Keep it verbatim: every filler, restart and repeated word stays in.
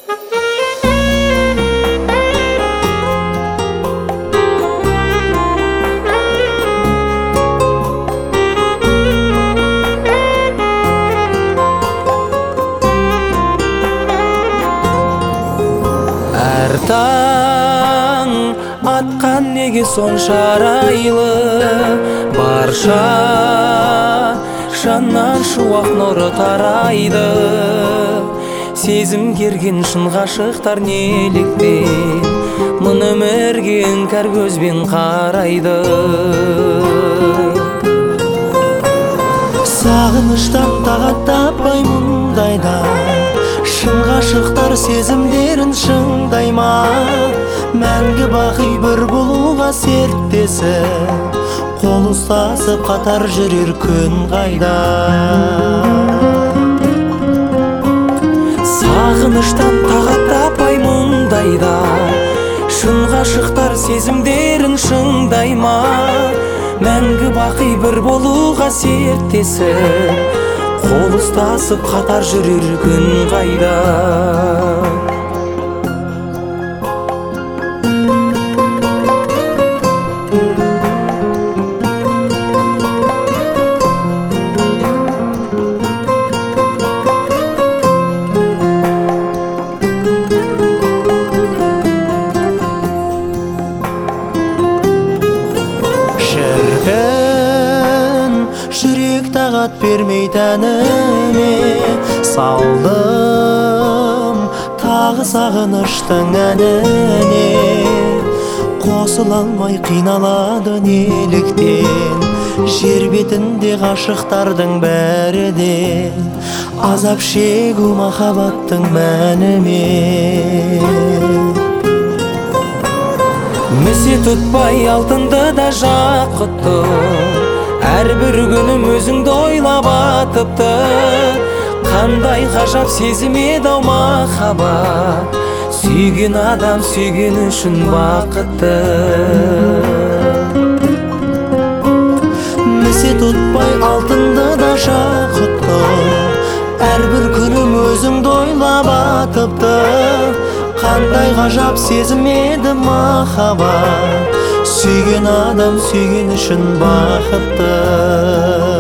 Әр таң атқан неге сонша арайлы, барша жаннан шуақ нұры тарайды. Сезім керген шын ғашықтар неліктен мұны өмірге кәр көзбен қарайды. Сағыныштан тағат таппай мұндайда, шын ғашықтар сезімдерін шыңдай ма? Мәңгі бақи бір болуға серттесі, қол ұстасып қатар жүрер күн қайда? Сағыныштан тағат таппай мұндайда, шын ғашықтар сезімдерін шыңдай ма? Мәңгі бақи бір болуға серттесі, қол ұстасып қатар жүрер күн қайда? Жүрек тағат бермей тәніме, салдым тағы сағыныштың әніне. Қосыла алмай қиналады неліктен, жер бетінде ғашықтардың бәрі де азап шегу махаббаттың мәніме. Місе тұтпай алтынды да жақұтты, әрбір күнім өзіңді ойлап атыпты. Қандай ғажап сезім еді-ау махаббат, сүйген адам сүйген үшін бақытты. Місе тұтпай алтынды да жақұтты, әрбір күнім өзіңді ойлап атыпты. Қандай ғажап сезім еді махаббат, сүйген адам сүйген үшін бақытты.